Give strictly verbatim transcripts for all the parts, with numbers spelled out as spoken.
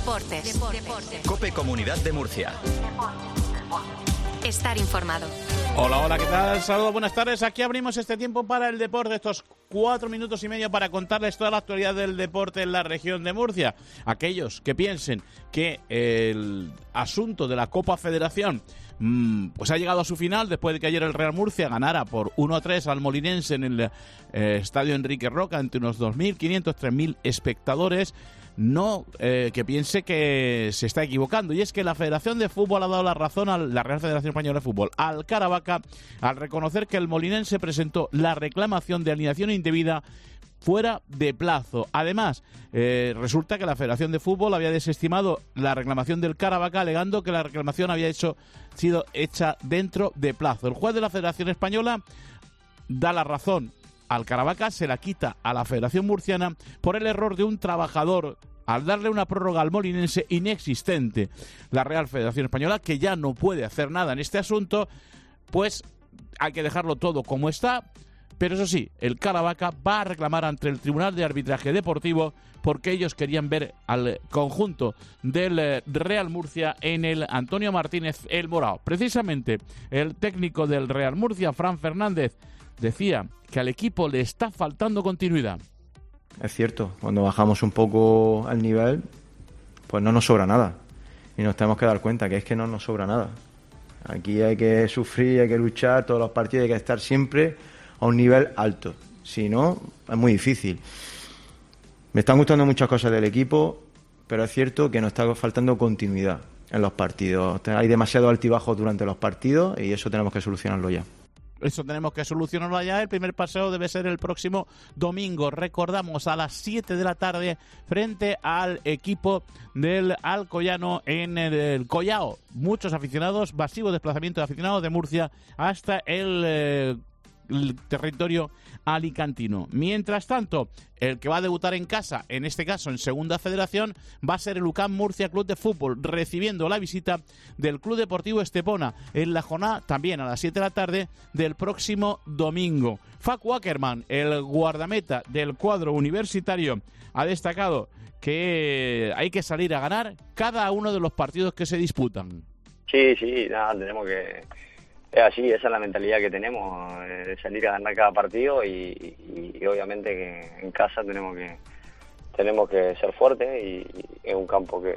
Deportes. Deportes. COPE Comunidad de Murcia. Estar informado. Hola, hola, ¿qué tal? Saludos, buenas tardes. Aquí abrimos este tiempo para el deporte, estos cuatro minutos y medio para contarles toda la actualidad del deporte en la región de Murcia. Aquellos que piensen que el asunto de la Copa Federación mmm, pues ha llegado a su final después de que ayer el Real Murcia ganara por uno a tres al Molinense en el eh, estadio Enrique Roca ante unos dos mil quinientos, tres mil espectadores. No, eh, que piense que se está equivocando, y es que la Federación de Fútbol ha dado la razón a la Real Federación Española de Fútbol, al Caravaca, al reconocer que el Molinense presentó la reclamación de alineación indebida fuera de plazo. Además, eh, resulta que la Federación de Fútbol había desestimado la reclamación del Caravaca, alegando que la reclamación había hecho, sido hecha dentro de plazo. El juez de la Federación Española da la razón al Caravaca, se la quita a la Federación Murciana por el error de un trabajador al darle una prórroga al Molinense inexistente. La Real Federación Española, que ya no puede hacer nada en este asunto, pues hay que dejarlo todo como está. Pero eso sí, el Caravaca va a reclamar ante el Tribunal de Arbitraje Deportivo porque ellos querían ver al conjunto del Real Murcia en el Antonio Martínez El Morao. Precisamente el técnico del Real Murcia, Fran Fernández, decía que al equipo le está faltando continuidad. Es cierto, cuando bajamos un poco al nivel, pues no nos sobra nada. Y nos tenemos que dar cuenta que es que no nos sobra nada. Aquí hay que sufrir, hay que luchar todos los partidos, hay que estar siempre a un nivel alto. Si no, es muy difícil. Me están gustando muchas cosas del equipo, pero es cierto que nos está faltando continuidad en los partidos. Hay demasiado altibajos durante los partidos y eso tenemos que solucionarlo ya. Eso tenemos que solucionarlo ya. El primer paseo debe ser el próximo domingo. Recordamos, a las siete de la tarde frente al equipo del Alcoyano en el Collao. Muchos aficionados, masivo desplazamiento de aficionados de Murcia hasta el, eh, el territorio alicantino. Mientras tanto, el que va a debutar en casa, en este caso en Segunda Federación, va a ser el U C A M Murcia Club de Fútbol, recibiendo la visita del Club Deportivo Estepona en la jornada también a las siete de la tarde del próximo domingo. Facu Ackerman, el guardameta del cuadro universitario, ha destacado que hay que salir a ganar cada uno de los partidos que se disputan. Sí, sí, nada, tenemos que... Es así, esa es la mentalidad que tenemos, de salir a ganar cada partido y, y, y obviamente que en casa tenemos que tenemos que ser fuertes y, y es un campo que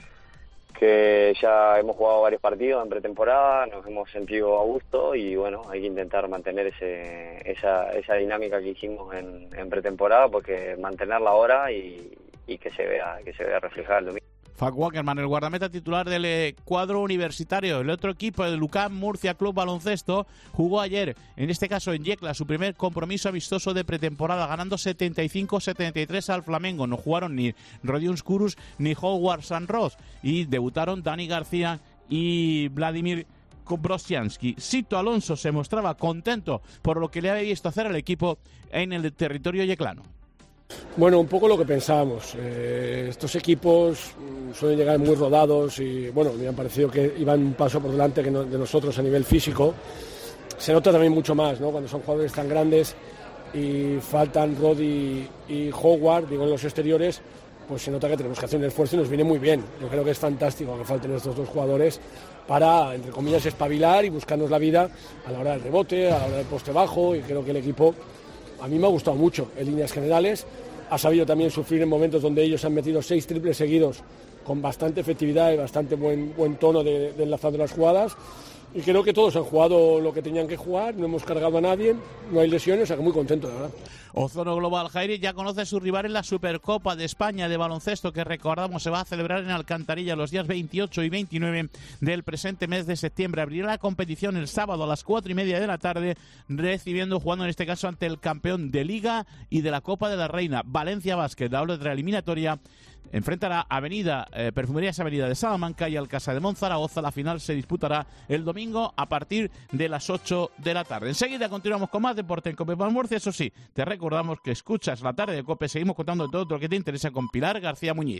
que ya hemos jugado varios partidos en pretemporada, nos hemos sentido a gusto y bueno, hay que intentar mantener ese esa esa dinámica que hicimos en, en pretemporada, porque mantenerla ahora y, y que se vea que se vea reflejada el domingo. Facu Ackerman, el guardameta titular del eh, cuadro universitario. El otro equipo, el U C A M Murcia Club Baloncesto, jugó ayer, en este caso en Yecla, su primer compromiso amistoso de pretemporada, ganando setenta y cinco a setenta y tres al Flamengo. No jugaron ni Rodion Skurus ni Howard Sanros y debutaron Dani García y Vladimir Kobrosiansky. Sito Alonso se mostraba contento por lo que le había visto hacer al equipo en el territorio yeclano. Bueno, un poco lo que pensábamos. Eh, estos equipos suelen llegar muy rodados y, bueno, me han parecido que iban un paso por delante que no, de nosotros a nivel físico. Se nota también mucho más, ¿no?, cuando son jugadores tan grandes y faltan Rod y, y Howard, digo, en los exteriores, pues se nota que tenemos que hacer un esfuerzo y nos viene muy bien. Yo creo que es fantástico que falten estos dos jugadores para, entre comillas, espabilar y buscarnos la vida a la hora del rebote, a la hora del poste bajo, y creo que el equipo... A mí me ha gustado mucho en líneas generales, ha sabido también sufrir en momentos donde ellos han metido seis triples seguidos con bastante efectividad y bastante buen, buen tono de, de enlazado las jugadas, y creo que todos han jugado lo que tenían que jugar, no hemos cargado a nadie, no hay lesiones, o sea que muy contento, de verdad. Ozono Global Jairi ya conoce a su rival en la Supercopa de España de baloncesto, que recordamos se va a celebrar en Alcantarilla los días veintiocho y veintinueve del presente mes de septiembre. Abrirá la competición el sábado a las cuatro y media de la tarde, recibiendo, jugando en este caso ante el campeón de Liga y de la Copa de la Reina, Valencia Basket. La otra eliminatoria enfrentará a Avenida, eh, Perfumerías Avenida de Salamanca y al Casa de Monzaragoza. La final se disputará el domingo a partir de las ocho de la tarde. Enseguida continuamos con más deporte en COPE Murcia. Eso sí, te recordamos que escuchas la tarde de COPE. Seguimos contando todo lo que te interesa con Pilar García Muñiz.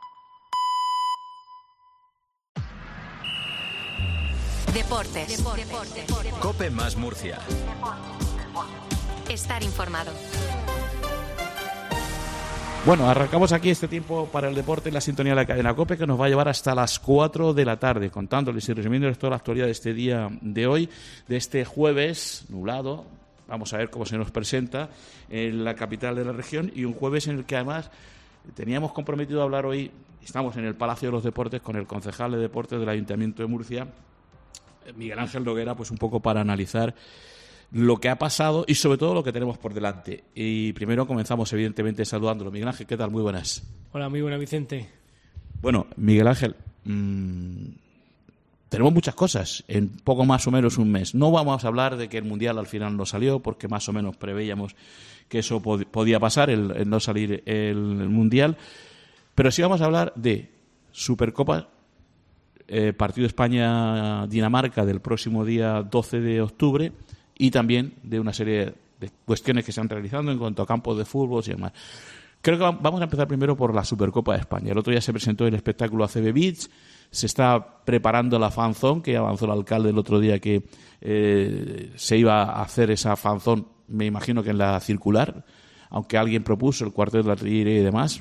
Deportes. Deportes. Deportes. COPE más Murcia. Estar informado. Bueno, arrancamos aquí este tiempo para el deporte en la sintonía de la cadena COPE, que nos va a llevar hasta las cuatro de la tarde, contándoles y resumiéndoles toda la actualidad de este día de hoy, de este jueves nublado. Vamos a ver cómo se nos presenta en la capital de la región, y un jueves en el que además teníamos comprometido a hablar hoy. Estamos en el Palacio de los Deportes con el concejal de Deportes del Ayuntamiento de Murcia, Miguel Ángel Noguera, pues un poco para analizar lo que ha pasado y sobre todo lo que tenemos por delante. Y primero comenzamos evidentemente saludándolo. Miguel Ángel, ¿qué tal? Muy buenas. Hola, muy buenas, Vicente. Bueno, Miguel Ángel, mmm, tenemos muchas cosas en poco más o menos un mes. No vamos a hablar de que el Mundial al final no salió, porque más o menos preveíamos que eso pod- podía pasar, el, el no salir el, el Mundial, pero sí vamos a hablar de Supercopa, eh, partido España-Dinamarca del próximo día doce de octubre, y también de una serie de cuestiones que se han realizado en cuanto a campos de fútbol y demás. Creo que vamos a empezar primero por la Supercopa de España. El otro día se presentó el espectáculo A C B Beach, se está preparando la fanzón, que avanzó el alcalde el otro día que eh, se iba a hacer esa fanzón, me imagino que en la circular, aunque alguien propuso el cuartel de la Artillería y demás,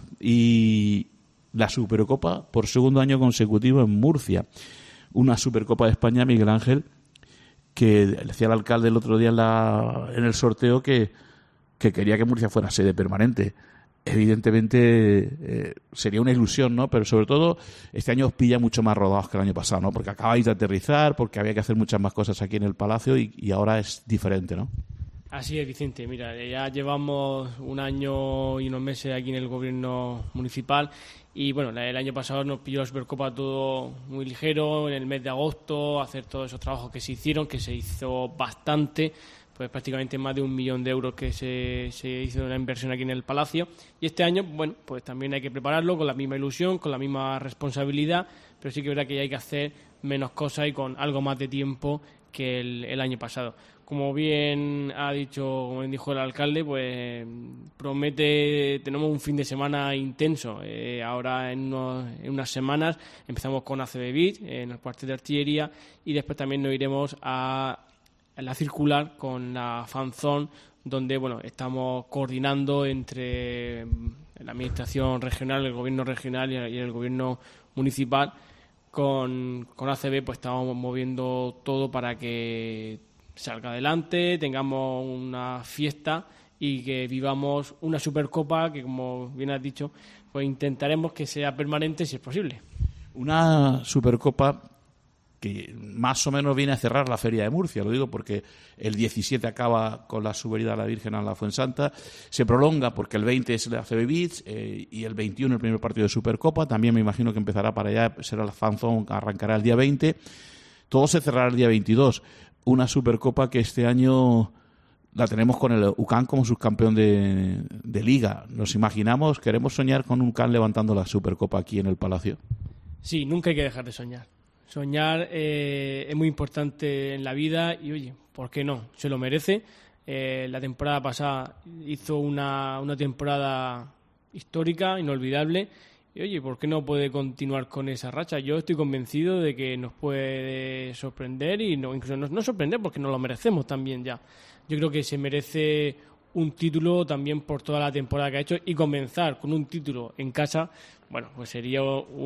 y la Supercopa por segundo año consecutivo en Murcia. Una Supercopa de España, Miguel Ángel, que decía el alcalde el otro día en, la, en el sorteo que, que quería que Murcia fuera sede permanente. Evidentemente eh, sería una ilusión, ¿no? Pero sobre todo este año os pilla mucho más rodados que el año pasado, ¿no? Porque acabáis de aterrizar, porque había que hacer muchas más cosas aquí en el Palacio y, y ahora es diferente, ¿no? Así es, Vicente. Mira, ya llevamos un año y unos meses aquí en el gobierno municipal y, bueno, el año pasado nos pilló la Supercopa todo muy ligero, en el mes de agosto, hacer todos esos trabajos que se hicieron, que se hizo bastante, pues prácticamente más de un millón de euros que se, se hizo una inversión aquí en el Palacio. Y este año, bueno, pues también hay que prepararlo con la misma ilusión, con la misma responsabilidad, pero sí que es verdad que hay que hacer menos cosas y con algo más de tiempo que el, el año pasado. Como bien ha dicho, como bien dijo el alcalde, pues promete, tenemos un fin de semana intenso. Eh, ahora en, unos, en unas semanas empezamos con A C B Beach, en el cuartel de artillería, y después también nos iremos a, a la circular con la fanzón, donde bueno estamos coordinando entre la administración regional, el gobierno regional y el, y el gobierno municipal. Con, con A C B pues estamos moviendo todo para que salga adelante, tengamos una fiesta y que vivamos una Supercopa que, como bien has dicho, pues intentaremos que sea permanente si es posible. Una Supercopa que más o menos viene a cerrar la Feria de Murcia, lo digo porque el diecisiete acaba con la subida a la Virgen a la Fuensanta, se prolonga porque el veinte es la A C B Beach eh, y el veintiuno el primer partido de Supercopa, también me imagino que empezará para allá, será la fanzón, arrancará el día veinte, todo se cerrará el día veintidós. Una Supercopa que este año la tenemos con el U C A M como subcampeón de, de Liga. ¿Nos imaginamos, queremos soñar con un U C A M levantando la Supercopa aquí en el Palacio? Sí, nunca hay que dejar de soñar. Soñar eh, es muy importante en la vida y, oye, ¿por qué no? Se lo merece. Eh, la temporada pasada hizo una, una temporada histórica, inolvidable. Y, oye, ¿por qué no puede continuar con esa racha? Yo estoy convencido de que nos puede sorprender y no, incluso no, no sorprender porque nos lo merecemos también ya. Yo creo que se merece un título también por toda la temporada que ha hecho y comenzar con un título en casa, bueno, pues sería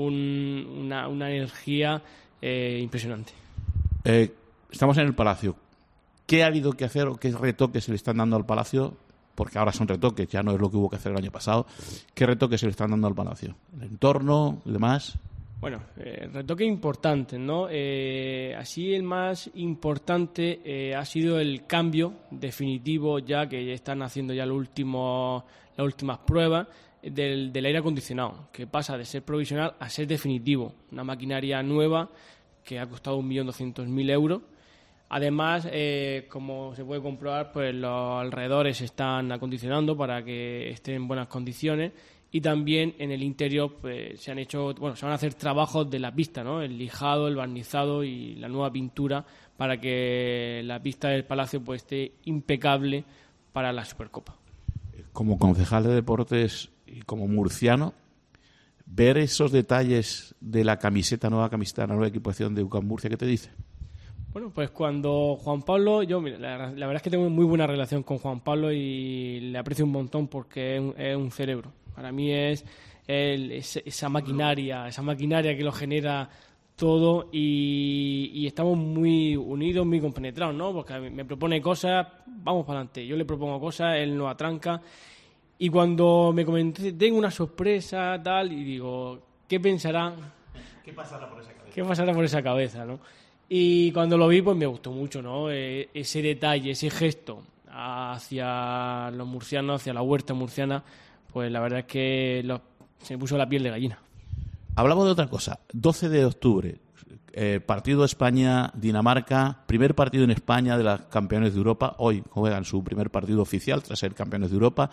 un, una, una energía eh, impresionante. Eh, estamos en el Palacio. ¿Qué ha habido que hacer o qué retoques se le están dando al Palacio? Porque ahora son retoques, ya no es lo que hubo que hacer el año pasado. ¿Qué retoques se le están dando al Palacio? ¿El entorno, el demás? Bueno, eh, retoque importante, ¿no? Eh, así el más importante eh, ha sido el cambio definitivo ya que están haciendo ya los últimos, las últimas pruebas del, del aire acondicionado, que pasa de ser provisional a ser definitivo. Una maquinaria nueva que ha costado un millón doscientos mil euros. Además, eh, como se puede comprobar, pues los alrededores se están acondicionando para que estén en buenas condiciones y también en el interior pues se han hecho, bueno, se van a hacer trabajos de la pista, ¿no? El lijado, el barnizado y la nueva pintura para que la pista del Palacio pues esté impecable para la Supercopa. Como concejal de deportes y como murciano, ver esos detalles de la camiseta, nueva camiseta, la nueva equipación de U C A M Murcia, ¿qué te dice? Bueno, pues cuando Juan Pablo, yo mira, la, la verdad es que tengo muy buena relación con Juan Pablo y le aprecio un montón porque es un, es un cerebro. Para mí es el, esa maquinaria, esa maquinaria que lo genera todo y, y estamos muy unidos, muy compenetrados, ¿no? Porque me propone cosas, vamos para adelante. Yo le propongo cosas, él no atranca. Y cuando me comenté, tengo una sorpresa, tal, y digo, ¿qué pensará? ¿Qué pasará por esa cabeza? ¿Qué pasará por esa cabeza, no? Y cuando lo vi, pues me gustó mucho, ¿no? Eh, ese detalle, ese gesto hacia los murcianos, hacia la huerta murciana, pues la verdad es que los, se me puso la piel de gallina. Hablamos de otra cosa. doce de octubre, eh, partido España-Dinamarca, primer partido en España de las campeones de Europa. Hoy juegan su primer partido oficial tras ser campeones de Europa.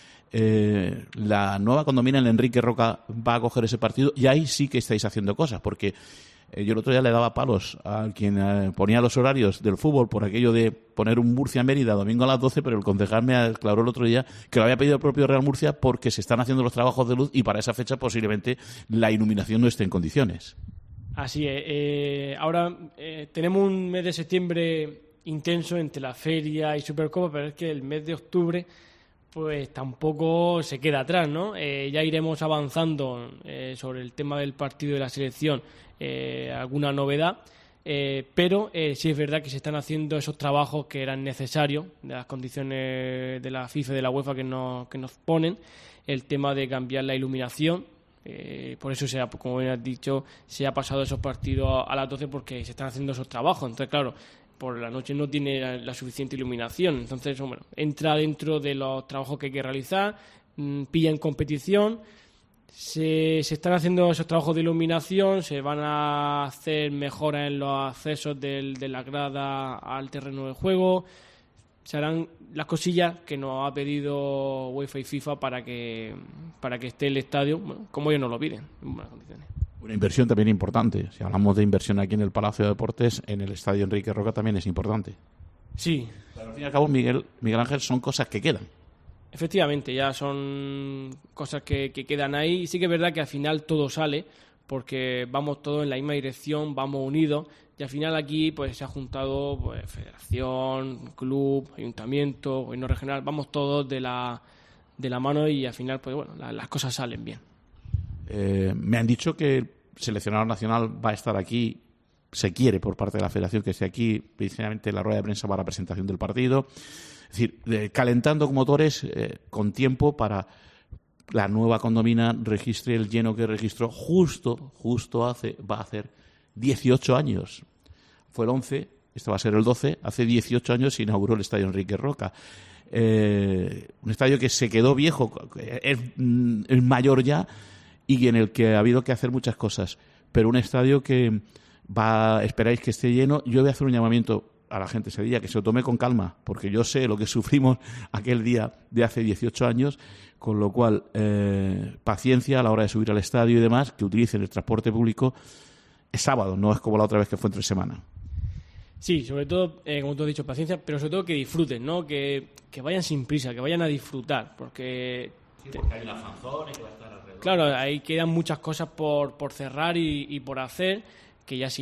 Eh, la nueva condomina, el Enrique Roca, va a coger ese partido y ahí sí que estáis haciendo cosas, porque eh, yo el otro día le daba palos a quien eh, ponía los horarios del fútbol por aquello de poner un Murcia-Mérida domingo a las doce, pero el concejal me aclaró el otro día que lo había pedido el propio Real Murcia porque se están haciendo los trabajos de luz y para esa fecha posiblemente la iluminación no esté en condiciones. Así es. Eh, ahora eh, tenemos un mes de septiembre intenso entre la feria y Supercopa, pero es que el mes de octubre pues tampoco se queda atrás, ¿no? Eh, ya iremos avanzando eh, sobre el tema del partido de la selección, eh, alguna novedad, eh, pero eh, sí es verdad que se están haciendo esos trabajos que eran necesarios, de las condiciones de la FIFA y de la UEFA que nos, que nos ponen, el tema de cambiar la iluminación. Eh, por eso, se ha, como bien has dicho, se ha pasado esos partidos a las doce porque se están haciendo esos trabajos. Entonces, claro, por la noche no tiene la, la suficiente iluminación. Entonces, bueno, entra dentro de los trabajos que hay que realizar, mmm, pilla en competición. Se, se están haciendo esos trabajos de iluminación, se van a hacer mejoras en los accesos del, de la grada al terreno de juego. Se harán las cosillas que nos ha pedido UEFA y FIFA para que para que esté el estadio, bueno, como ellos nos lo piden, en buenas condiciones. Una inversión también importante. Si hablamos de inversión aquí en el Palacio de Deportes, en el Estadio Enrique Roca también es importante. Sí. Pero al fin y al cabo, Miguel, Miguel Ángel, son cosas que quedan. Efectivamente, ya son cosas que, que quedan ahí. Y sí que es verdad que al final todo sale, porque vamos todos en la misma dirección, vamos unidos. Y al final aquí pues se ha juntado pues, federación, club, ayuntamiento, gobierno regional. Vamos todos de la, de la mano y al final pues bueno, la, las cosas salen bien. Eh, me han dicho que el seleccionador nacional va a estar aquí, se quiere por parte de la federación que esté aquí, precisamente en la rueda de prensa para la presentación del partido. Es decir, eh, calentando motores eh, con tiempo para la nueva condomina registre el lleno que registró justo, justo hace, va a hacer dieciocho años. Fue el once, este va a ser el doce, hace dieciocho años se inauguró el Estadio Enrique Roca. Eh, un estadio que se quedó viejo, es, es mayor ya, y en el que ha habido que hacer muchas cosas, pero un estadio que va, esperáis que esté lleno. Yo voy a hacer un llamamiento a la gente ese día, que se lo tome con calma, porque yo sé lo que sufrimos aquel día de hace dieciocho años, con lo cual eh, paciencia a la hora de subir al estadio y demás, que utilicen el transporte público. Es sábado, no es como la otra vez que fue entre semana. Sí, sobre todo, eh, como tú has dicho, paciencia, pero sobre todo que disfruten, ¿no? Que, que vayan sin prisa, que vayan a disfrutar, porque... Sí, porque hay una fanzone que va a estar alrededor. Claro, ahí quedan muchas cosas por, por cerrar y, y por hacer, que ya se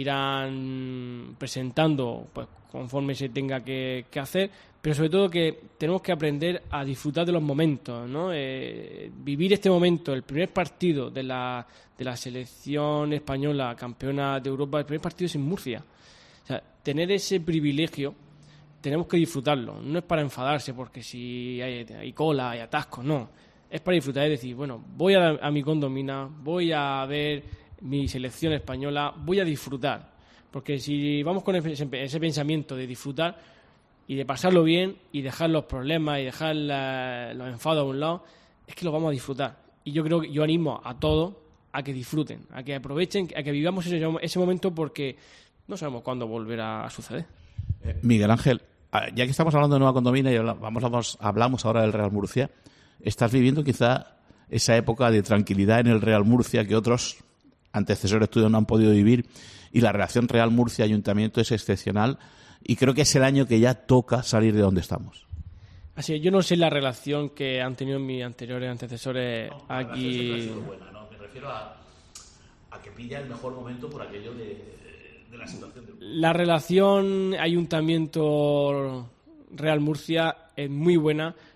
irán presentando pues conforme se tenga que, que hacer, pero sobre todo que tenemos que aprender a disfrutar de los momentos, ¿no? Eh, vivir este momento, el primer partido de la, de la selección española campeona de Europa, el primer partido es en Murcia. O sea, tener ese privilegio tenemos que disfrutarlo. No es para enfadarse porque si hay, hay cola, hay atascos, no. Es para disfrutar, es decir, bueno, voy a, a mi condomina, voy a ver mi selección española, voy a disfrutar. Porque si vamos con ese, ese pensamiento de disfrutar y de pasarlo bien y dejar los problemas y dejar la, los enfados a un lado, es que lo vamos a disfrutar. Y yo creo que yo animo a todos a que disfruten, a que aprovechen, a que vivamos ese, ese momento porque no sabemos cuándo volverá a suceder. Eh, Miguel Ángel, ya que estamos hablando de Nueva Condomina y hablamos, vamos, hablamos ahora del Real Murcia, ¿estás viviendo quizá esa época de tranquilidad en el Real Murcia que otros antecesores tuyos no han podido vivir? Y la relación Real Murcia-Ayuntamiento es excepcional y creo que es el año que ya toca salir de donde estamos. Así es, yo no sé la relación que han tenido mis anteriores antecesores no, aquí. La relación siempre ha sido buena, ¿no? Me refiero a, a que pilla el mejor momento por aquello de, de la situación del... La relación Ayuntamiento Real Murcia es muy buena.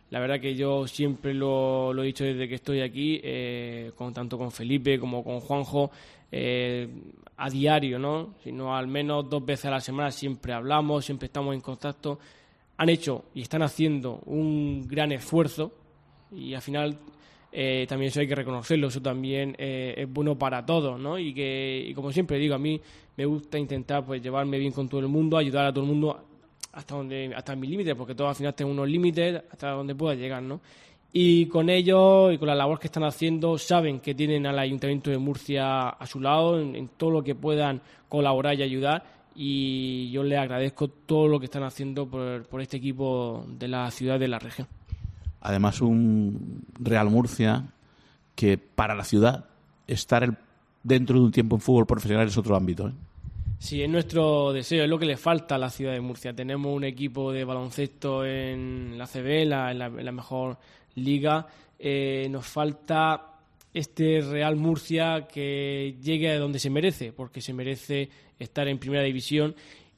La verdad que yo siempre lo, lo he dicho desde que estoy aquí, eh, con, tanto con Felipe como con Juanjo, eh, a diario, ¿no? Sino al menos dos veces a la semana siempre hablamos, siempre estamos en contacto. Han hecho y están haciendo un gran esfuerzo y al final eh, también eso hay que reconocerlo, eso también eh, es bueno para todos, ¿no? Y que, y como siempre digo, a mí me gusta intentar pues llevarme bien con todo el mundo, ayudar a todo el mundo hasta donde hasta mis límites, porque todos al final tengo unos límites hasta donde pueda llegar, ¿no? Y con ellos y con la labor que están haciendo, saben que tienen al Ayuntamiento de Murcia a su lado en, en todo lo que puedan colaborar y ayudar, y yo les agradezco todo lo que están haciendo por, por este equipo de la ciudad, de la región. Además, un Real Murcia que para la ciudad estar el, dentro de un tiempo en fútbol profesional es otro ámbito, ¿eh? Sí, es nuestro deseo, es lo que le falta a la ciudad de Murcia. Tenemos un equipo de baloncesto en la C B, la, en, la, en la mejor liga. Eh, nos falta este Real Murcia que llegue a donde se merece, porque se merece estar en primera división.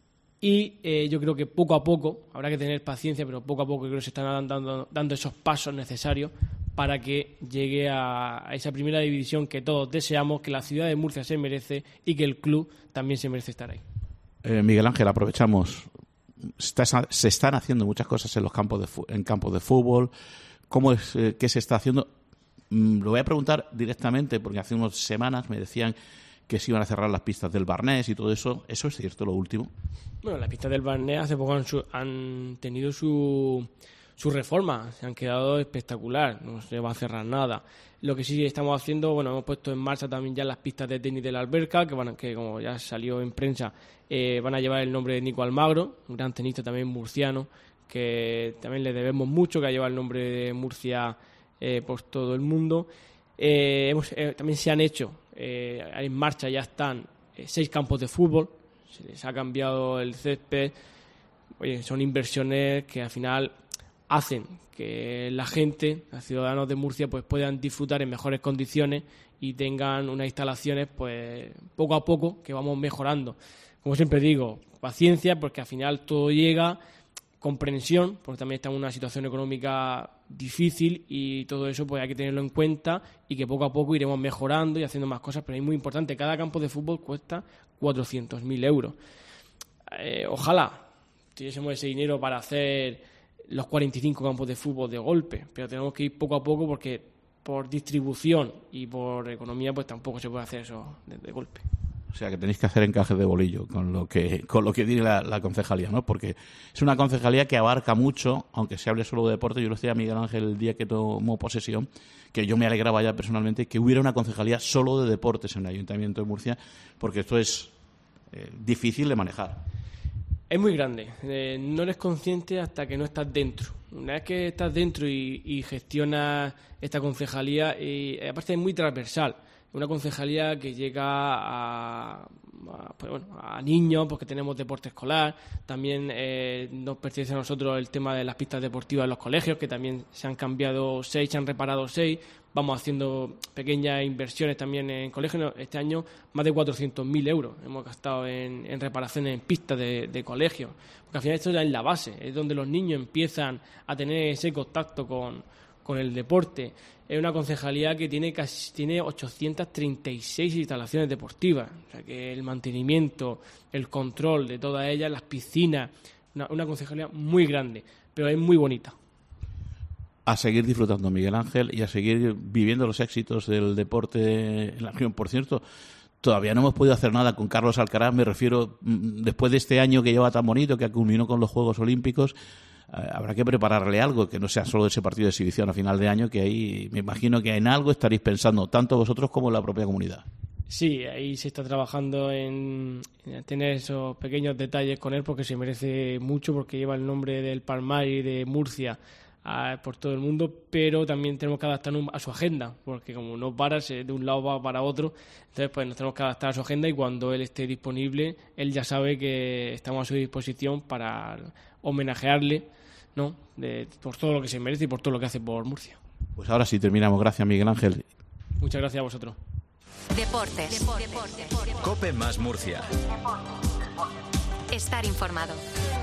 Y eh, yo creo que poco a poco, habrá que tener paciencia, pero poco a poco creo que se están dando, dando esos pasos necesarios para que llegue a, a esa primera división que todos deseamos, que la ciudad de Murcia se merece y que el club también se merece estar ahí. Eh, Miguel Ángel, aprovechamos. Está, se están haciendo muchas cosas en los campos de, en campos de fútbol. ¿Cómo es eh, qué se está haciendo? Mm, lo voy a preguntar directamente porque hace unas semanas me decían que se iban a cerrar las pistas del Barnés y todo eso. ¿Eso es cierto, lo último? Bueno, las pistas del Barnés hace poco han, su, han tenido su, su reforma, se han quedado espectacular, no se va a cerrar nada. Lo que sí estamos haciendo, bueno, hemos puesto en marcha también ya las pistas de tenis de la Alberca, que van, que como ya salió en prensa, eh, van a llevar el nombre de Nico Almagro, un gran tenista también murciano, que también le debemos mucho, que ha llevado el nombre de Murcia eh, por todo el mundo. Eh, hemos, eh, también se han hecho, eh, en marcha ya están eh, seis campos de fútbol, se les ha cambiado el césped. Oye, son inversiones que al final hacen que la gente, los ciudadanos de Murcia, pues puedan disfrutar en mejores condiciones y tengan unas instalaciones, pues poco a poco, que vamos mejorando. Como siempre digo, paciencia, porque al final todo llega, comprensión, porque también estamos en una situación económica difícil y todo eso pues hay que tenerlo en cuenta y que poco a poco iremos mejorando y haciendo más cosas, pero es muy importante, cada campo de fútbol cuesta cuatrocientos mil euros. Eh, ojalá tuviésemos ese dinero para hacer los cuarenta y cinco campos de fútbol de golpe, pero tenemos que ir poco a poco porque por distribución y por economía pues tampoco se puede hacer eso de, de golpe. O sea, que tenéis que hacer encajes de bolillo con lo que con lo que tiene la, la concejalía, ¿no? Porque es una concejalía que abarca mucho, aunque se hable solo de deporte. Yo lo decía a Miguel Ángel el día que tomó posesión, que yo me alegraba ya personalmente que hubiera una concejalía solo de deportes en el Ayuntamiento de Murcia, porque esto es eh, difícil de manejar. Es muy grande. Eh, no eres consciente hasta que no estás dentro. Una vez que estás dentro y, y gestionas esta concejalía, y aparte es muy transversal. Una concejalía que llega a, a, pues bueno, a niños, porque tenemos deporte escolar. También eh, nos pertenece a nosotros el tema de las pistas deportivas en los colegios, que también se han cambiado seis, se han reparado seis. Vamos haciendo pequeñas inversiones también en colegios. Este año más de cuatrocientos mil euros hemos gastado en, en reparaciones en pistas de, de colegios. Porque al final esto ya es la base, es donde los niños empiezan a tener ese contacto con, con el deporte. Es una concejalía que tiene casi tiene ochocientas treinta y seis instalaciones deportivas. O sea que el mantenimiento, el control de todas ellas, las piscinas, una, una concejalía muy grande, pero es muy bonita. A seguir disfrutando, Miguel Ángel, y a seguir viviendo los éxitos del deporte en la región. Por cierto, todavía no hemos podido hacer nada con Carlos Alcaraz, me refiero, después de este año que lleva tan bonito, que culminó con los Juegos Olímpicos, eh, habrá que prepararle algo, que no sea solo ese partido de exhibición a final de año, que ahí me imagino que en algo estaréis pensando, tanto vosotros como la propia comunidad. Sí, ahí se está trabajando en, en tener esos pequeños detalles con él, porque se merece mucho, porque lleva el nombre del Palmar y de Murcia a, por todo el mundo, pero también tenemos que adaptarnos a su agenda, porque como no para, se, de un lado va para otro, entonces pues nos tenemos que adaptar a su agenda y cuando él esté disponible, él ya sabe que estamos a su disposición para homenajearle, ¿no? De, por todo lo que se merece y por todo lo que hace por Murcia. Pues ahora sí terminamos. Gracias, Miguel Ángel. Muchas gracias a vosotros. Deportes. Deportes. COPE más Murcia. Estar informado.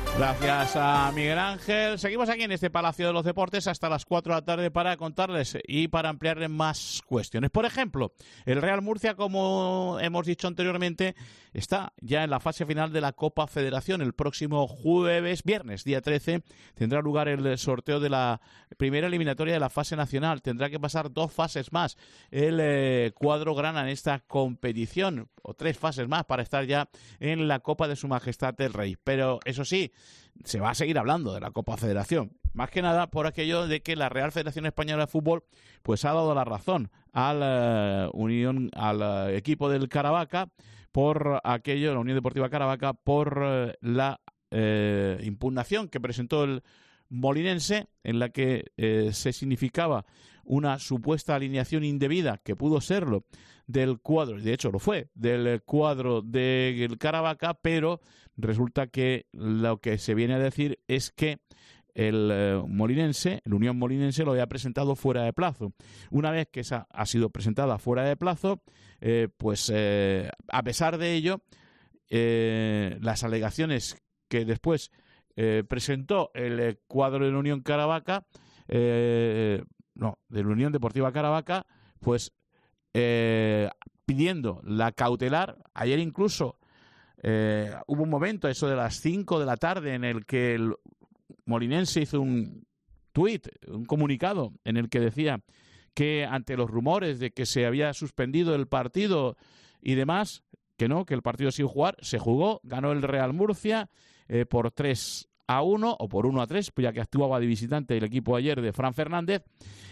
Gracias a Miguel Ángel. Seguimos aquí en este Palacio de los Deportes hasta las cuatro de la tarde para contarles y para ampliarles más cuestiones. Por ejemplo, el Real Murcia, como hemos dicho anteriormente, está ya en la fase final de la Copa Federación. El próximo jueves, viernes, día trece, tendrá lugar el sorteo de la primera eliminatoria de la fase nacional. Tendrá que pasar dos fases más el eh, cuadro grana en esta competición, o tres fases más para estar ya en la Copa de Su Majestad el Rey. Pero eso sí, se va a seguir hablando de la Copa Federación, más que nada por aquello de que la Real Federación Española de Fútbol pues ha dado la razón al uh, Unión, al uh, equipo del Caravaca por aquello, la Unión Deportiva Caravaca, por uh, la uh, impugnación que presentó el molinense, en la que eh, se significaba una supuesta alineación indebida, que pudo serlo, del cuadro, de hecho lo fue, del cuadro del Caravaca, pero resulta que lo que se viene a decir es que el eh, molinense, el Unión Molinense, lo había presentado fuera de plazo. Una vez que esa ha sido presentada fuera de plazo, eh, pues eh, a pesar de ello, eh, las alegaciones que después Eh, presentó el eh, cuadro de la Unión Caravaca, eh, no, de la Unión Deportiva Caravaca, pues eh, pidiendo la cautelar. Ayer incluso eh, hubo un momento, eso de las cinco de la tarde, en el que el molinense hizo un tuit, un comunicado, en el que decía que ante los rumores de que se había suspendido el partido y demás, que no, que el partido sin jugar, se jugó, ganó el Real Murcia eh, por tres a uno o por uno a tres, pues ya que actuaba de visitante el equipo ayer de Fran Fernández.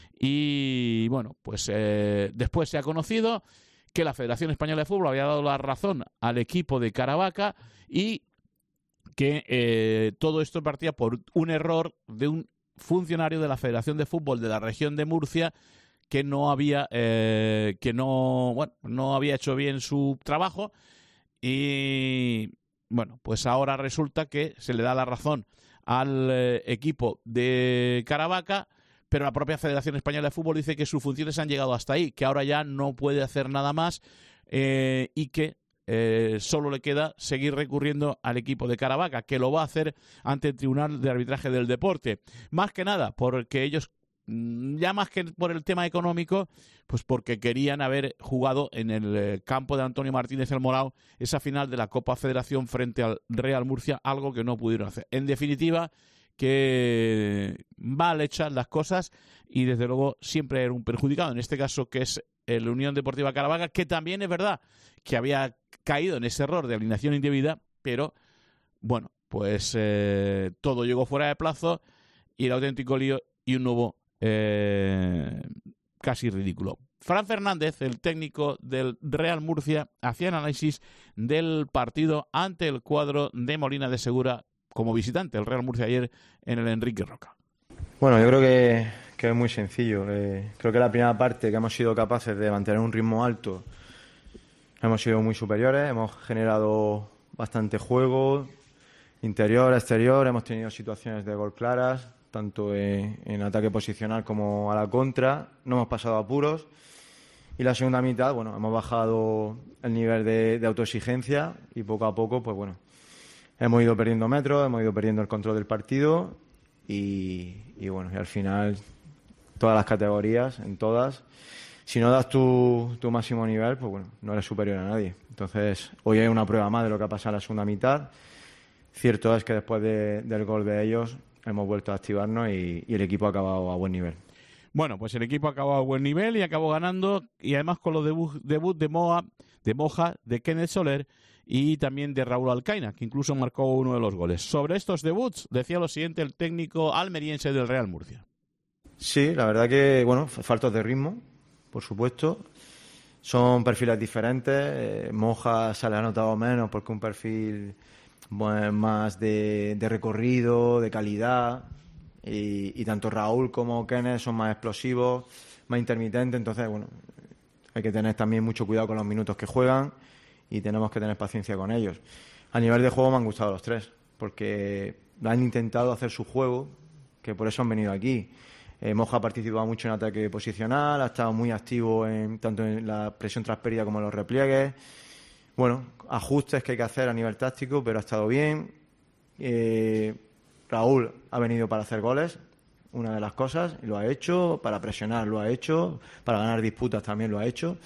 Y bueno, pues eh, después se ha conocido que la Federación Española de Fútbol había dado la razón al equipo de Caravaca y que eh, todo esto partía por un error de un funcionario de la Federación de Fútbol de la región de Murcia que no había eh, que no bueno no había hecho bien su trabajo. Y bueno, pues ahora resulta que se le da la razón al eh, equipo de Caravaca, pero la propia Federación Española de Fútbol dice que sus funciones han llegado hasta ahí, que ahora ya no puede hacer nada más eh, y que eh, solo le queda seguir recurriendo al equipo de Caravaca, que lo va a hacer ante el Tribunal de Arbitraje del Deporte. Más que nada porque ellos, ya más que por el tema económico, pues porque querían haber jugado en el campo de Antonio Martínez el Morao esa final de la Copa Federación frente al Real Murcia, algo que no pudieron hacer. En definitiva, que mal hechas las cosas y desde luego siempre era un perjudicado, en este caso que es el Unión Deportiva Caravaca, que también es verdad que había caído en ese error de alineación indebida, pero bueno, pues eh, todo llegó fuera de plazo y el auténtico lío y un nuevo Eh, casi ridículo. Fran Fernández, el técnico del Real Murcia, hacía análisis del partido ante el cuadro de Molina de Segura como visitante, el Real Murcia ayer en el Enrique Roca. Bueno, yo creo que, que es muy sencillo. Eh, creo que la primera parte, que hemos sido capaces de mantener un ritmo alto, hemos sido muy superiores, hemos generado bastante juego, interior, exterior, hemos tenido situaciones de gol claras, tanto en, en ataque posicional como a la contra, no hemos pasado apuros. Y la segunda mitad, bueno, hemos bajado el nivel de, de autoexigencia y poco a poco, pues bueno, hemos ido perdiendo metros, hemos ido perdiendo el control del partido y, y bueno, y al final todas las categorías, en todas, si no das tu, tu máximo nivel, pues bueno, no eres superior a nadie. Entonces, hoy hay una prueba más de lo que ha pasado en la segunda mitad. Cierto es que después de, del gol de ellos hemos vuelto a activarnos y, y el equipo ha acabado a buen nivel. Bueno, pues el equipo ha acabado a buen nivel y acabó ganando, y además con los debut, debut de, Moa, de Moja, de Kenneth Soler y también de Raúl Alcaina, que incluso marcó uno de los goles. Sobre estos debuts decía lo siguiente el técnico almeriense del Real Murcia. Sí, la verdad que, bueno, faltos de ritmo, por supuesto. Son perfiles diferentes. Eh, Moja se le ha notado menos porque un perfil bueno, más de, de recorrido, de calidad. Y, y tanto Raúl como Kenneth son más explosivos, más intermitentes. Entonces, bueno, hay que tener también mucho cuidado con los minutos que juegan y tenemos que tener paciencia con ellos. A nivel de juego me han gustado los tres, porque han intentado hacer su juego, que por eso han venido aquí. Eh, Moja ha participado mucho en ataque posicional, ha estado muy activo en, tanto en la presión transferida como en los repliegues. Bueno, ajustes que hay que hacer a nivel táctico, pero ha estado bien. Eh, Raúl ha venido para hacer goles, una de las cosas, y lo ha hecho, para presionar lo ha hecho, para ganar disputas también lo ha hecho,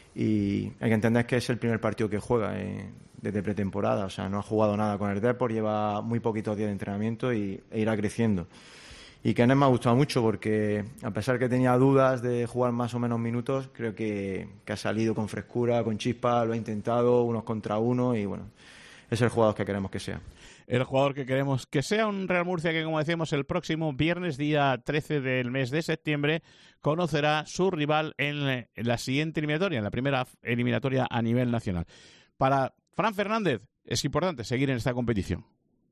y hay que entender que es el primer partido que juega eh, desde pretemporada, o sea, no ha jugado nada con el Depor, lleva muy poquitos días de entrenamiento y, e irá creciendo. Y Kenneth me ha gustado mucho porque, a pesar que tenía dudas de jugar más o menos minutos, creo que, que ha salido con frescura, con chispa, lo ha intentado unos contra uno y bueno, es el jugador que queremos que sea. El jugador que queremos que sea, un Real Murcia que, como decíamos, el próximo viernes, día trece del mes de septiembre, conocerá su rival en la siguiente eliminatoria, en la primera eliminatoria a nivel nacional. Para Fran Fernández es importante seguir en esta competición.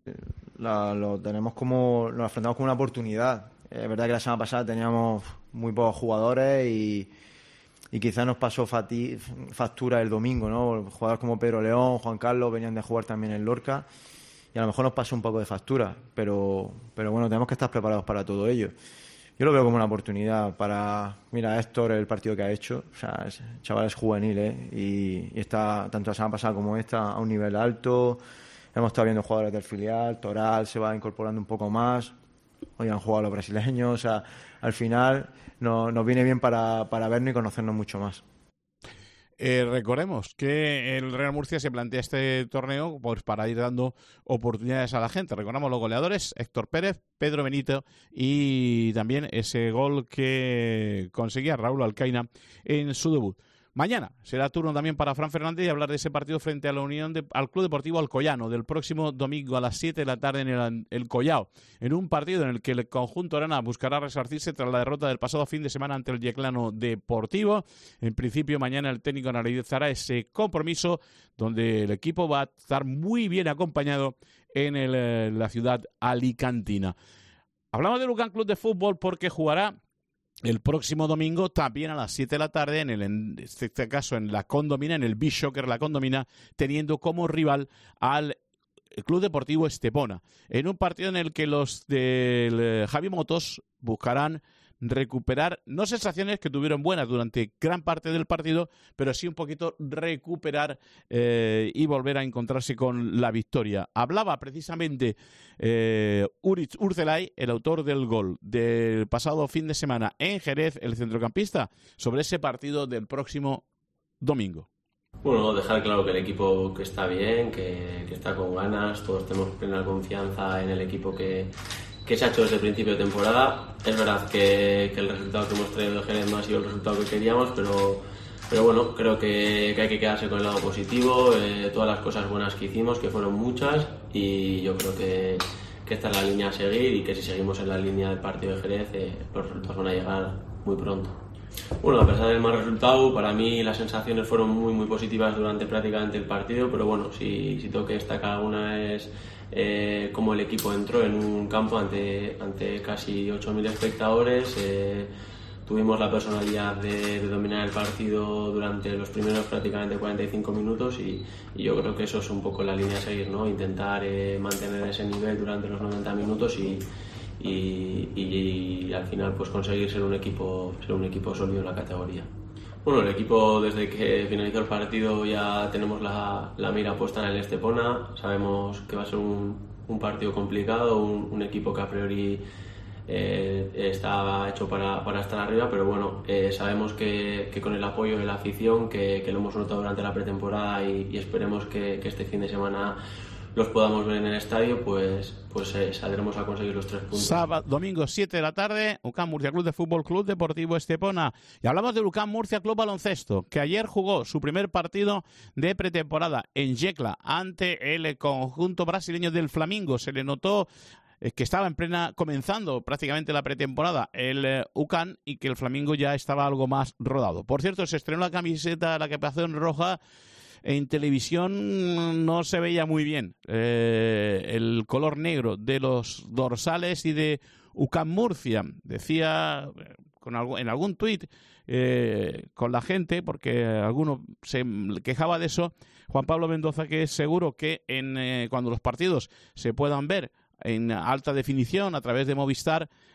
La, lo tenemos como, lo afrontamos como una oportunidad. Es verdad que la semana pasada teníamos muy pocos jugadores y, y quizás nos pasó fati, factura el domingo, ¿no? Jugadores como Pedro León, Juan Carlos venían de jugar también en Lorca y a lo mejor nos pasó un poco de factura, pero, pero bueno, tenemos que estar preparados para todo ello. Yo lo veo como una oportunidad para, mira, Héctor, el partido que ha hecho, o sea, es, el chaval es juvenil, ¿eh? y, y está, tanto la semana pasada como esta, a un nivel alto. Hemos estado viendo jugadores del filial, Toral se va incorporando un poco más, hoy han jugado los brasileños, o sea, al final no, nos viene bien para, para vernos y conocernos mucho más. Eh, recordemos que el Real Murcia se plantea este torneo pues, para ir dando oportunidades a la gente. Recordamos los goleadores, Héctor Pérez, Pedro Benito y también ese gol que conseguía Raúl Alcaina en su debut. Mañana será turno también para Fran Fernández y hablar de ese partido frente a la Unión de, al Club Deportivo Alcoyano del próximo domingo a las siete de la tarde en el, el Collao, en un partido en el que el conjunto arana buscará resarcirse tras la derrota del pasado fin de semana ante el Yeclano Deportivo. En principio mañana el técnico analizará ese compromiso donde el equipo va a estar muy bien acompañado en el, la ciudad alicantina. Hablamos del Lucan Club de Fútbol porque jugará el próximo domingo también a las siete de la tarde, en, el, en este caso en la Condomina, en el Bishoker La Condomina, teniendo como rival al Club Deportivo Estepona, en un partido en el que los del Javi Motos buscarán recuperar, no sensaciones que tuvieron buenas durante gran parte del partido, pero sí un poquito recuperar eh, y volver a encontrarse con la victoria. Hablaba precisamente eh, Uriz Urzelay, el autor del gol del pasado fin de semana en Jerez, el centrocampista, sobre ese partido del próximo domingo. Bueno, dejar claro que el equipo que está bien, que, que está con ganas, todos tenemos plena confianza en el equipo que que se ha hecho desde el principio de temporada. Es verdad que, que el resultado que hemos traído de Jerez no ha sido el resultado que queríamos, pero, pero bueno, creo que, que hay que quedarse con el lado positivo, eh, todas las cosas buenas que hicimos, que fueron muchas, y yo creo que, que esta es la línea a seguir y que si seguimos en la línea del partido de Jerez, eh, los resultados van a llegar muy pronto. Bueno, a pesar del mal resultado, para mí las sensaciones fueron muy muy positivas durante prácticamente el partido, pero bueno, si, si tengo que destacar alguna es eh, cómo el equipo entró en un campo ante, ante casi ocho mil espectadores. Eh, tuvimos la personalidad de, de dominar el partido durante los primeros prácticamente cuarenta y cinco minutos y, y yo creo que eso es un poco la línea a seguir, ¿no? Intentar eh, mantener ese nivel durante los noventa minutos y Y, y, y al final pues conseguir ser un equipo ser un equipo sólido en la categoría. Bueno, el equipo desde que finalizó el partido ya tenemos la, la mira puesta en el Estepona. Sabemos que va a ser un, un partido complicado, un, un equipo que a priori eh, está hecho para, para estar arriba, pero bueno, eh, sabemos que, que con el apoyo de la afición, que, que lo hemos notado durante la pretemporada y, y esperemos que, que este fin de semana los podamos ver en el estadio, pues, pues eh, saldremos a conseguir los tres puntos. Sábado, domingo, siete de la tarde, UCAM Murcia Club de Fútbol, Club Deportivo Estepona. Y hablamos del UCAM Murcia Club Baloncesto, que ayer jugó su primer partido de pretemporada en Yecla ante el conjunto brasileño del Flamengo. Se le notó que estaba en plena, comenzando prácticamente la pretemporada el eh, UCAM y que el Flamengo ya estaba algo más rodado. Por cierto, se estrenó la camiseta, la capación roja. En televisión no se veía muy bien eh, el color negro de los dorsales y de UCAM Murcia. Decía con algo, en algún tuit eh, con la gente, porque alguno se quejaba de eso, Juan Pablo Mendoza, que es seguro que en, eh, cuando los partidos se puedan ver en alta definición a través de Movistar,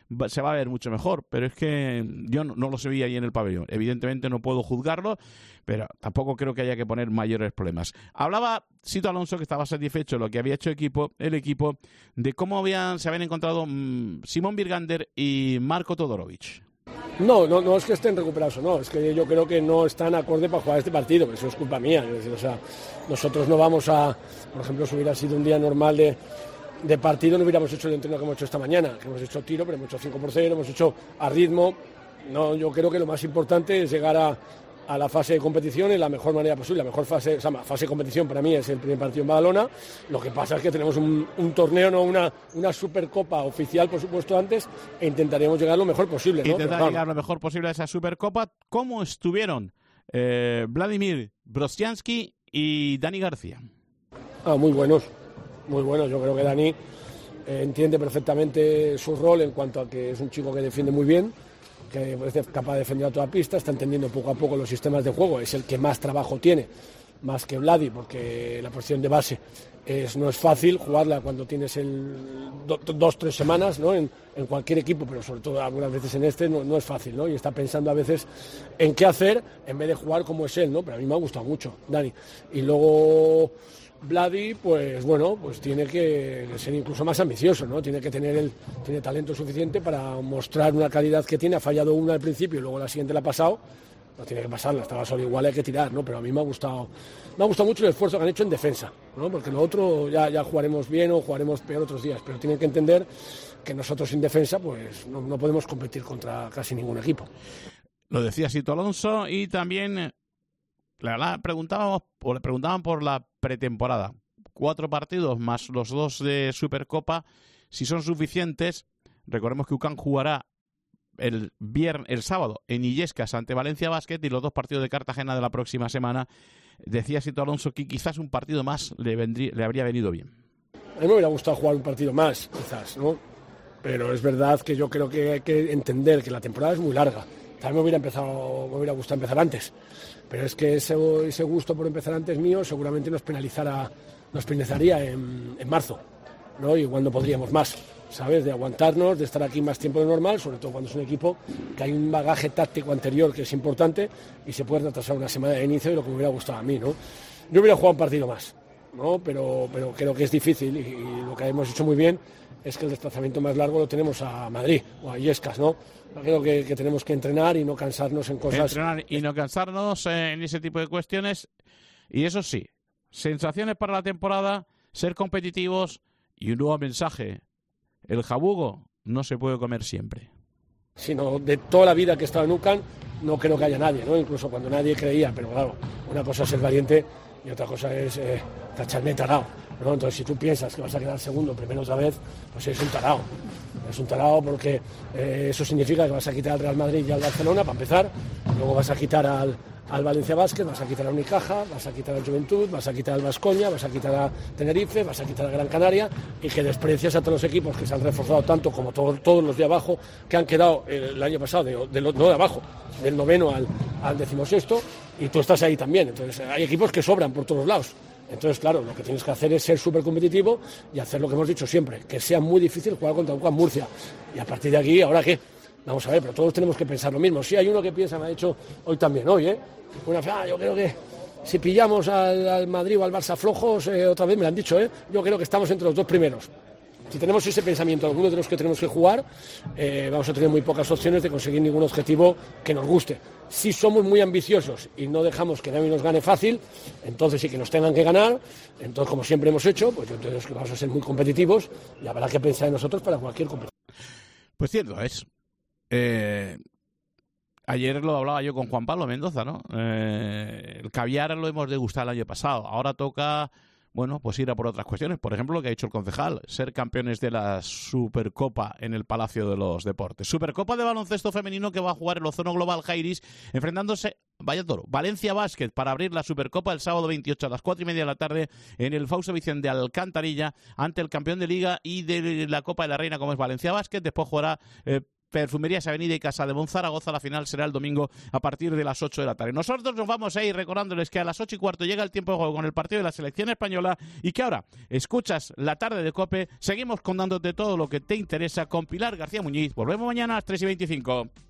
va, se va a ver mucho mejor, pero es que yo no, no lo sé ahí en el pabellón. Evidentemente no puedo juzgarlo, pero tampoco creo que haya que poner mayores problemas. Hablaba Sito Alonso, que estaba satisfecho de lo que había hecho equipo, el equipo, de cómo habían, se habían encontrado mmm, Simón Birgander y Marko Todorovic. No, no, no es que estén recuperados o no, es que yo creo que no están acorde para jugar este partido, pero eso es culpa mía. Es decir, o sea, nosotros no vamos a, por ejemplo, si hubiera sido un día normal de, de partido, no hubiéramos hecho el entreno que hemos hecho esta mañana, que hemos hecho tiro, pero hemos hecho cinco por cero, hemos hecho a ritmo. No, yo creo que lo más importante es llegar a, a la fase de competición en la mejor manera posible. La mejor fase, o sea, fase de competición para mí es el primer partido en Badalona. Lo que pasa es que tenemos un, un torneo, no una, una Supercopa oficial, por supuesto, antes, e intentaremos llegar lo mejor posible, ¿no? Intentar Pero, llegar lo mejor posible a esa Supercopa. ¿Cómo estuvieron eh, Vladimir Brostiansky y Dani García? Ah, muy buenos, muy buenos. Yo creo que Dani eh, entiende perfectamente su rol en cuanto a que es un chico que defiende muy bien, que es capaz de defender a toda pista, está entendiendo poco a poco los sistemas de juego, es el que más trabajo tiene, más que Vladi, porque la posición de base es, no es fácil jugarla cuando tienes el do, dos, tres semanas, ¿no? en, en cualquier equipo, pero sobre todo algunas veces en este no, no es fácil, ¿no? Y está pensando a veces en qué hacer en vez de jugar como es él, ¿no? Pero a mí me ha gustado mucho, Dani. Y luego Vladi, pues bueno, pues tiene que ser incluso más ambicioso, ¿no? Tiene que tener el tiene talento suficiente para mostrar una calidad que tiene. Ha fallado una al principio y luego la siguiente la ha pasado. No tiene que pasarla, estaba solo igual, hay que tirar, ¿no? Pero a mí me ha gustado, me ha gustado mucho el esfuerzo que han hecho en defensa, ¿no? Porque lo otro ya, ya jugaremos bien o jugaremos peor otros días, pero tienen que entender que nosotros sin defensa, pues no, no podemos competir contra casi ningún equipo. Lo decía Sito Alonso y también la verdad, preguntábamos, o le preguntaban por la pretemporada. Cuatro partidos más los dos de Supercopa, si son suficientes. Recordemos que U C A M jugará el viernes, el sábado en Illescas ante Valencia Basket y los dos partidos de Cartagena de la próxima semana. Decía Sito Alonso que quizás un partido más le, vendría, le habría venido bien. A mí me hubiera gustado jugar un partido más, quizás, ¿no? Pero es verdad que yo creo que hay que entender que la temporada es muy larga. También me hubiera empezado, me hubiera gustado empezar antes. Pero es que ese, ese gusto por empezar antes mío seguramente nos penalizara, nos penalizaría en, en marzo, ¿no? Y cuando podríamos más, ¿sabes? De aguantarnos, de estar aquí más tiempo de normal, sobre todo cuando es un equipo que hay un bagaje táctico anterior que es importante y se puede retrasar una semana de inicio de lo que me hubiera gustado a mí, ¿no? Yo hubiera jugado un partido más, ¿no? Pero, pero creo que es difícil y, y lo que hemos hecho muy bien es que el desplazamiento más largo lo tenemos a Madrid o a Illescas, ¿no? Creo que, que tenemos que entrenar y no cansarnos en cosas. Entrenar y no cansarnos en ese tipo de cuestiones. Y eso sí, sensaciones para la temporada, ser competitivos y un nuevo mensaje. El jabugo no se puede comer siempre. Sino de toda la vida que he estado en U C A M, no creo que haya nadie, ¿no? Incluso cuando nadie creía, pero claro, una cosa es ser valiente y otra cosa es eh, tacharme tarao, ¿no? Entonces, si tú piensas que vas a quedar segundo primero otra vez, pues eres un tarao. Es un tarao porque eh, eso significa que vas a quitar al Real Madrid y al Barcelona, para empezar, luego vas a quitar al, al Valencia Basket, vas a quitar a Unicaja, vas a quitar al Juventud, vas a quitar al Baskonia, vas a quitar a Tenerife, vas a quitar a Gran Canaria, y que desprecias a todos los equipos que se han reforzado tanto como todo, todos los de abajo, que han quedado eh, el año pasado, de, de, no de abajo, del noveno al, al decimosexto, y tú estás ahí también. Entonces hay equipos que sobran por todos lados. Entonces, claro, lo que tienes que hacer es ser súper competitivo y hacer lo que hemos dicho siempre, que sea muy difícil jugar contra U C A M Murcia. Y a partir de aquí, ¿ahora qué? Vamos a ver, pero todos tenemos que pensar lo mismo. Sí, hay uno que piensa, me ha dicho hoy también, hoy, ¿eh? Una, ah, yo creo que si pillamos al, al Madrid o al Barça flojos, eh, otra vez me lo han dicho, ¿eh? Yo creo que estamos entre los dos primeros. Si tenemos ese pensamiento, alguno de los que tenemos que jugar, eh, vamos a tener muy pocas opciones de conseguir ningún objetivo que nos guste. Si somos muy ambiciosos y no dejamos que nadie nos gane fácil, entonces sí que nos tengan que ganar. Entonces, como siempre hemos hecho, pues entonces que vamos a ser muy competitivos y habrá que pensar en nosotros para cualquier competición. Pues cierto es. Eh, ayer lo hablaba yo con Juan Pablo Mendoza, ¿no? Eh, el caviar lo hemos degustado el año pasado. Ahora toca, bueno, pues ir a por otras cuestiones. Por ejemplo, lo que ha dicho el concejal, ser campeones de la Supercopa en el Palacio de los Deportes. Supercopa de baloncesto femenino que va a jugar el Ozono Global Jairis, enfrentándose, vaya toro, Valencia Basket para abrir la Supercopa el sábado veintiocho a las cuatro y media de la tarde en el Fausto Vicente de Alcantarilla ante el campeón de Liga y de la Copa de la Reina como es Valencia Basket. Después jugará eh, Perfumerías Avenida y Casa de Monzaragoza. La final será el domingo a partir de las ocho de la tarde. Nosotros nos vamos a ir recordándoles que a las ocho y cuarto llega el tiempo de juego con el partido de la selección española y que ahora escuchas la tarde de COPE. Seguimos contándote todo lo que te interesa con Pilar García Muñiz. Volvemos mañana a las tres y veinticinco.